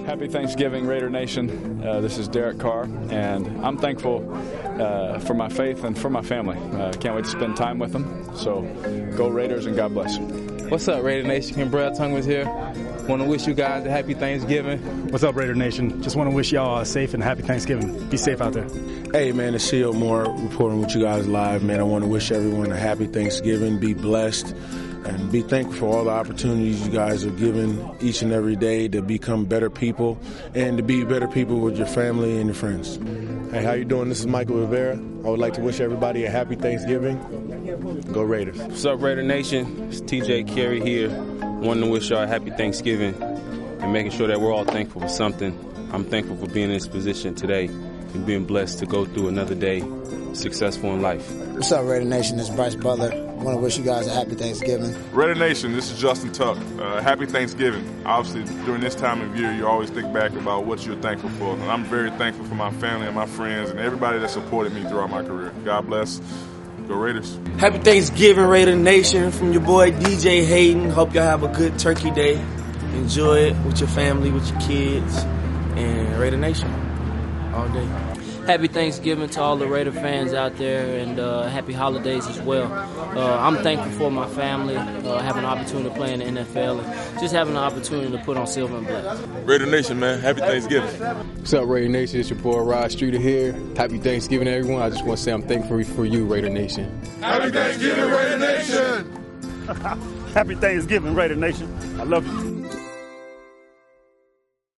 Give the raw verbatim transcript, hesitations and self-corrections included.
Happy Thanksgiving, Raider Nation. Uh, this is Derek Carr, and I'm thankful uh, for my faith and for my family. Uh, can't wait to spend time with them. So go Raiders and God bless. What's up, Raider Nation? Ken Brad Tongue was here. Want to wish you guys a happy Thanksgiving. What's up, Raider Nation? Just want to wish y'all a safe and happy Thanksgiving. Be safe out there. Hey, man, it's C O Moore reporting with you guys live. Man, I want to wish everyone a happy Thanksgiving. Be blessed. And be thankful for all the opportunities you guys are given each and every day to become better people and to be better people with your family and your friends. Hey, how you doing? This is Michael Rivera. I would like to wish everybody a happy Thanksgiving. Go Raiders. What's up, Raider Nation? It's T J Carey here. Wanting to wish y'all a happy Thanksgiving and making sure that we're all thankful for something. I'm thankful for being in this position today and being blessed to go through another day successful in life. What's up, Raider Nation? This is Bryce Butler. I want to wish you guys a happy Thanksgiving. Raider Nation, this is Justin Tuck. Uh, happy Thanksgiving. Obviously, during this time of year, you always think back about what you're thankful for. And I'm very thankful for my family and my friends and everybody that supported me throughout my career. God bless. Go Raiders. Happy Thanksgiving, Raider Nation, from your boy D J Hayden. Hope y'all have a good turkey day. Enjoy it with your family, with your kids, and Raider Nation all day. Happy Thanksgiving to all the Raider fans out there, and uh, happy holidays as well. Uh, I'm thankful for my family, uh, having an opportunity to play in the N F L, and just having an opportunity to put on silver and black. Raider Nation, man, happy Thanksgiving. What's up, Raider Nation? It's your boy Rod Streeter here. Happy Thanksgiving, everyone. I just want to say I'm thankful for you, Raider Nation. Happy Thanksgiving, Raider Nation! Happy Thanksgiving, Raider Nation. I love you.